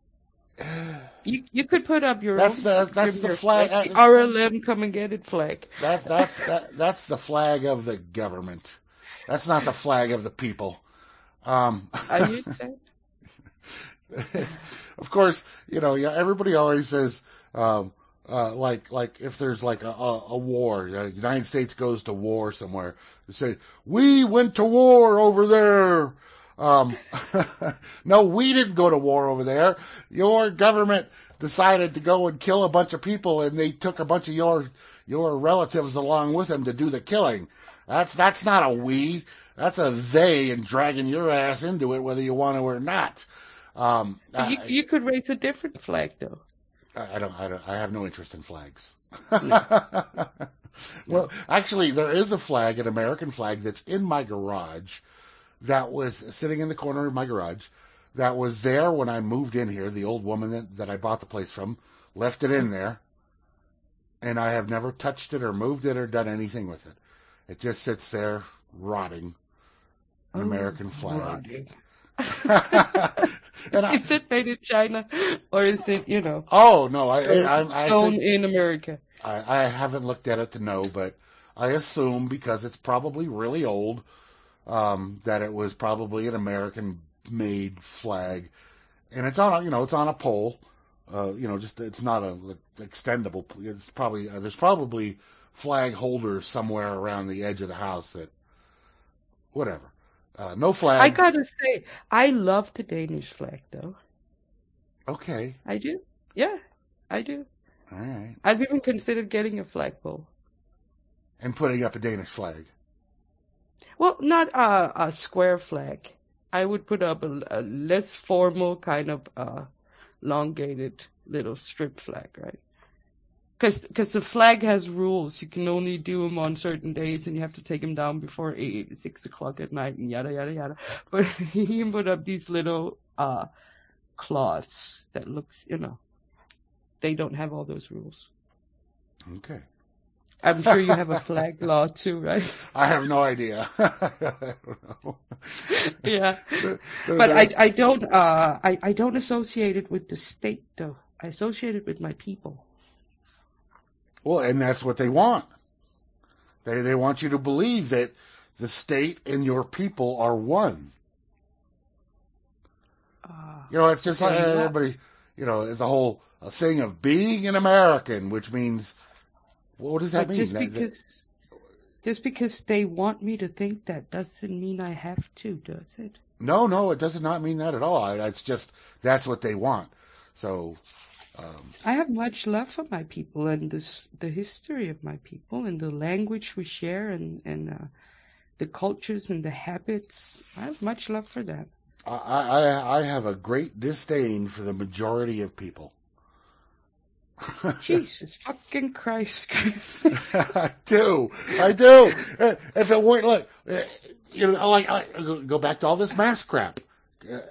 You could put up your own. That's the flag. RLM, come and get it flag. That's the flag of the government. That's not the flag of the people. I hear that. Of course, everybody always says, like if there's like a war, the United States goes to war somewhere, they say, we went to war over there. No, we didn't go to war over there. Your government decided to go and kill a bunch of people, and they took a bunch of your relatives along with them to do the killing. That's not a we. That's a they, and dragging your ass into it whether you want to or not. You could raise a different flag, though. I have no interest in flags. No. Well, actually, there is a flag, an American flag, that's in my garage. That was sitting in the corner of my garage. That was there when I moved in here. The old woman that I bought the place from left it in there, and I have never touched it or moved it or done anything with it. It just sits there rotting. An American flag. Rotting. Is it made in China, or is it, Oh, no. I stone in America? I haven't looked at it to know, but I assume because it's probably really old, that it was probably an American-made flag, and it's on a pole. It's not a extendable. It's probably there's probably flag holders somewhere around the edge of the house that, whatever. No flag. I gotta say, I love the Danish flag, though. Okay. I do. Yeah, I do. All right. I've even considered getting a flagpole. And putting up a Danish flag. Well, not a square flag. I would put up a less formal kind of elongated little strip flag, right? Because the flag has rules. You can only do them on certain days, and you have to take them down before 6 o'clock at night, and yada, yada, yada. But you can put up these little cloths that looks, they don't have all those rules. Okay. I'm sure you have a flag law too, right? I have no idea. I don't know. Yeah, but I don't associate it with the state, though. I associate it with my people. Well, and that's what they want. They want you to believe that the state and your people are one. It's just like everybody, it's a whole thing of being an American, which means, what does that mean? Just because they want me to think that doesn't mean I have to, does it? No, it does not mean that at all. It's just, that's what they want. So... I have much love for my people and the history of my people and the language we share and the cultures and the habits. I have much love for that. I have a great disdain for the majority of people. Jesus fucking Christ. I do. If it weren't, look, go back to all this mask crap.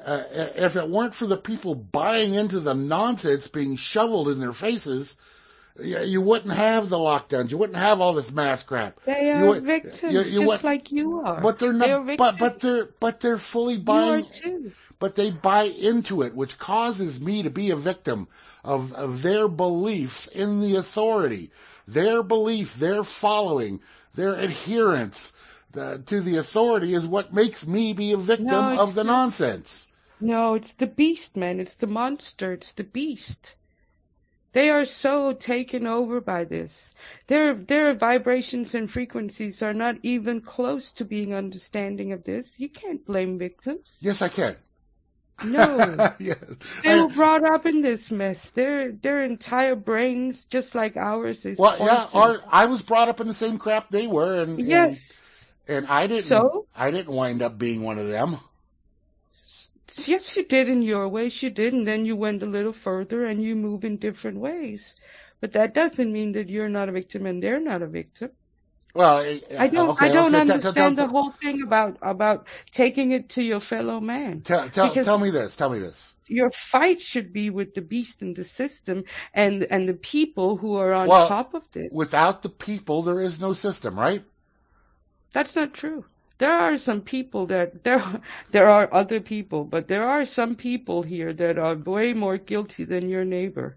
If it weren't for the people buying into the nonsense being shoveled in their faces, You wouldn't have the lockdowns. You wouldn't have all this mass crap. They are victims, just like you are. But they're not. But they're fully buying. You are too. But they buy into it, which causes me to be a victim of their belief in the authority, their belief, their following, their adherence to the authority is what makes me be a victim of the nonsense. No, it's the beast, man. It's the monster. It's the beast. They are so taken over by this. Their vibrations and frequencies are not even close to being understanding of this. You can't blame victims. Yes, I can. No. Yes. They were brought up in this mess. Their entire brains, just like ours, is poison. I was brought up in the same crap they were, and yes. And I didn't. So? I didn't wind up being one of them. Yes, you did in your ways. You did, and then you went a little further, and you move in different ways. But that doesn't mean that you're not a victim and they're not a victim. Well, I don't understand the whole thing about taking it to your fellow man. Tell me this. Your fight should be with the beast in the system and the people who are on top of this. Without the people, there is no system, right? That's not true. There are some people there are other people, but there are some people here that are way more guilty than your neighbor.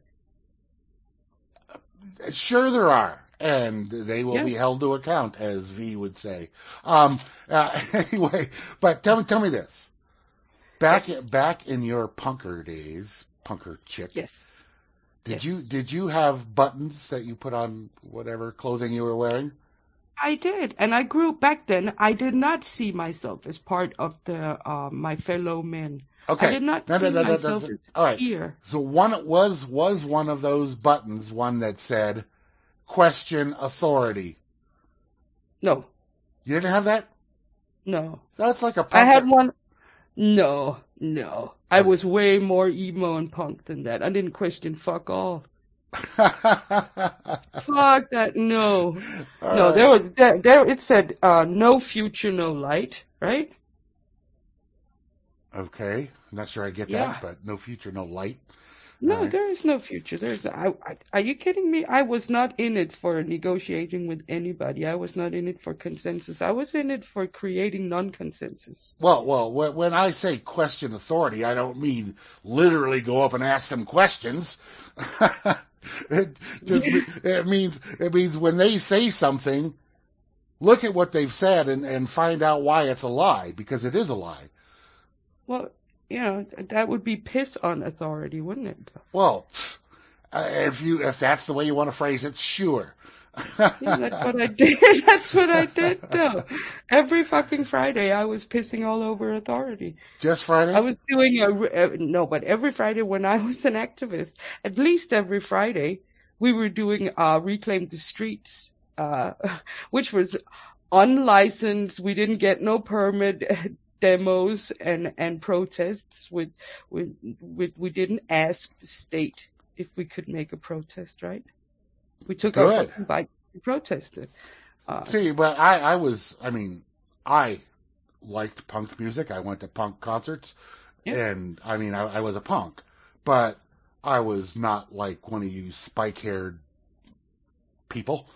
Sure there are, and they will be held to account, as V would say. Anyway, but tell me this. Back in your punker days, punker chick. Yes. Did you have buttons that you put on whatever clothing you were wearing? I did, and I grew back then. I did not see myself as part of the my fellow men. Okay. I did not see myself as all right. here. So one was one of those buttons, one that said, "Question authority." No. You didn't have that? No. That's like a punker. I had one. No. I was way more emo and punk than that. I didn't question fuck all. Fuck that, no. No, there it said no future, no light, right? Okay. I'm not sure I get that, but no future, no light. No, there is no future. Are you kidding me? I was not in it for negotiating with anybody. I was not in it for consensus. I was in it for creating non-consensus. Well, when I say question authority, I don't mean literally go up and ask them questions. It means when they say something, look at what they've said and find out why it's a lie, because it is a lie. Well, that would be piss on authority, wouldn't it? Well, if that's the way you want to phrase it, sure. Yeah, that's what I did. That's what I did, though. Every fucking Friday, I was pissing all over authority. Just Friday? I was doing but every Friday when I was an activist, at least every Friday, we were doing Reclaim the Streets, which was unlicensed. We didn't get no permit. Demos and protests. We didn't ask the state if we could make a protest, right? We took our fucking bike to protest it. See, but I liked punk music. I went to punk concerts, and I was a punk, but I was not like one of you spike-haired people.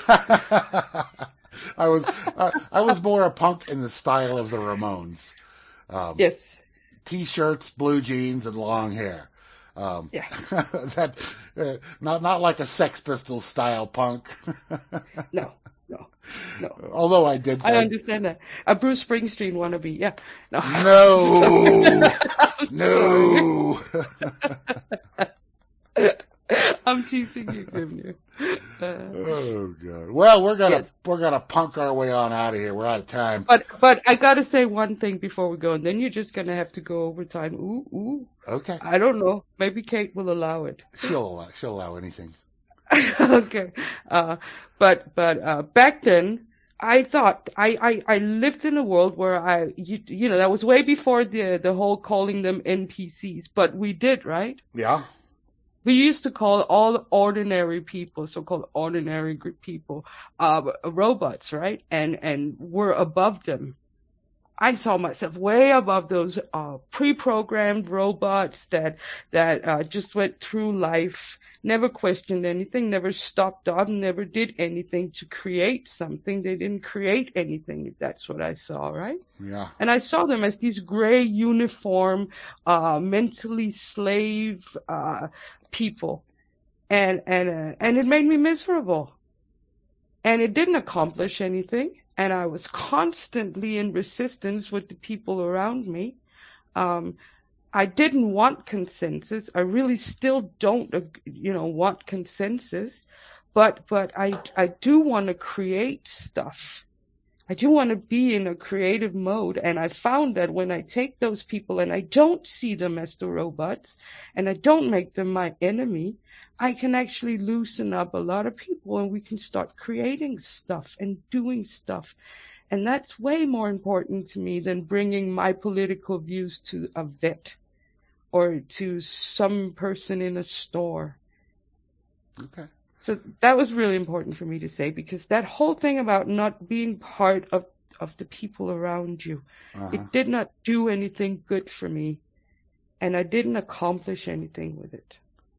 I was more a punk in the style of the Ramones. Yes. T-shirts, blue jeans, and long hair. That not like a Sex Pistols style punk. No. Although I did. I understand that. A Bruce Springsteen wannabe. Yeah. No. I'm teasing you, Grimnir. Oh God! Well, we're gonna punk our way on out of here. We're out of time. But I gotta say one thing before we go, and then you're just gonna have to go over time. Ooh. Okay. I don't know. Maybe Kate will allow it. She'll allow anything. Okay. But back then, I thought I lived in a world where that was way before the whole calling them NPCs, but we did, right? Yeah. We used to call all ordinary people, so-called ordinary people, robots, right? And we're above them. I saw myself way above those pre-programmed robots that just went through life, never questioned anything, never stopped up, never did anything to create something. They didn't create anything. That's what I saw, right? Yeah. And I saw them as these gray uniform, mentally slave people, and it made me miserable. And it didn't accomplish anything. And I was constantly in resistance with the people around me. I didn't want consensus. I really still don't, want consensus. But I do want to create stuff. I do want to be in a creative mode. And I found that when I take those people and I don't see them as the robots, and I don't make them my enemy, I can actually loosen up a lot of people, and we can start creating stuff and doing stuff. And that's way more important to me than bringing my political views to a vet or to some person in a store. Okay. So that was really important for me to say, because that whole thing about not being part of the people around you, it did not do anything good for me, and I didn't accomplish anything with it.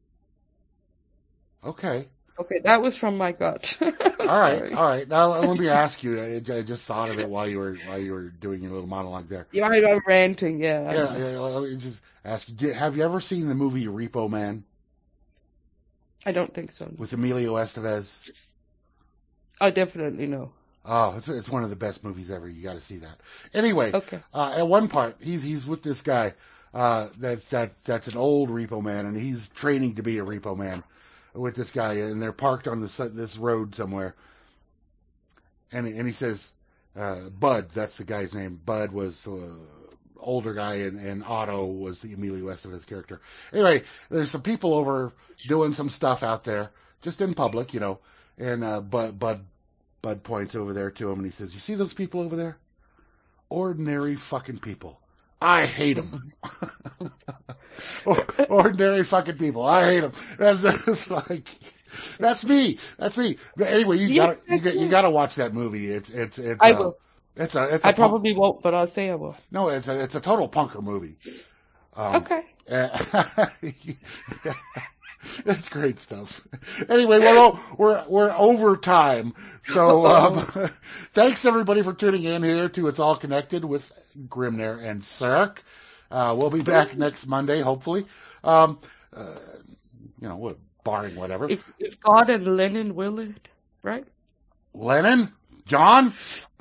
Okay. Okay, that was from my gut. All right. Now let me ask you. I just thought of it while you were doing your little monologue there. Yeah, I'm ranting. Yeah. Yeah. Let me just ask you. Have you ever seen the movie Repo Man? I don't think so. With Emilio Estevez? I definitely know. Oh, it's one of the best movies ever. You got to see that. Anyway, okay. At one part, he's with this guy that's an old repo man, and he's training to be a repo man with this guy, and they're parked on this road somewhere. And he says, Bud, that's the guy's name. Bud was older guy, and Otto was the Emilio Estevez character. Anyway, there's some people over doing some stuff out there, just in public, and Bud points over there to him, and he says, "You see those people over there? Ordinary fucking people. I hate them." Ordinary fucking people. I hate them. That's like, that's me. That's me. But anyway, you gotta watch that movie. It's I will. It's I probably won't, but I'll say I will. No, it's a total punker movie. Okay. It's great stuff. Anyway, we're over time, so thanks everybody for tuning in here to It's All Connected with Grimnir and Sarek. We'll be back next Monday, hopefully. Barring whatever. If God and Lenin will it, right? Lenin? John?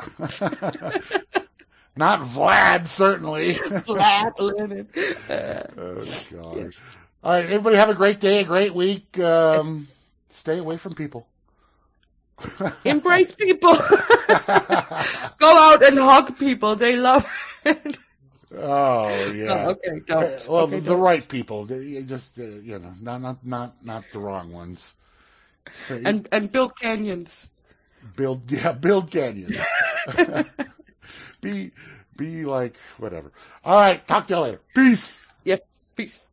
Not Vlad, certainly. Vlad, Lenin. Oh, God. Yes. All right, everybody have a great day, a great week. Stay away from people. Embrace people. Go out and hug people. They love it. Oh, yeah. Okay, don't. Well, okay, the don't. right people. Just, not the wrong ones. So, and build canyons. Build canyons. Be like, whatever. All right, talk to you later. Peace. Yes, peace.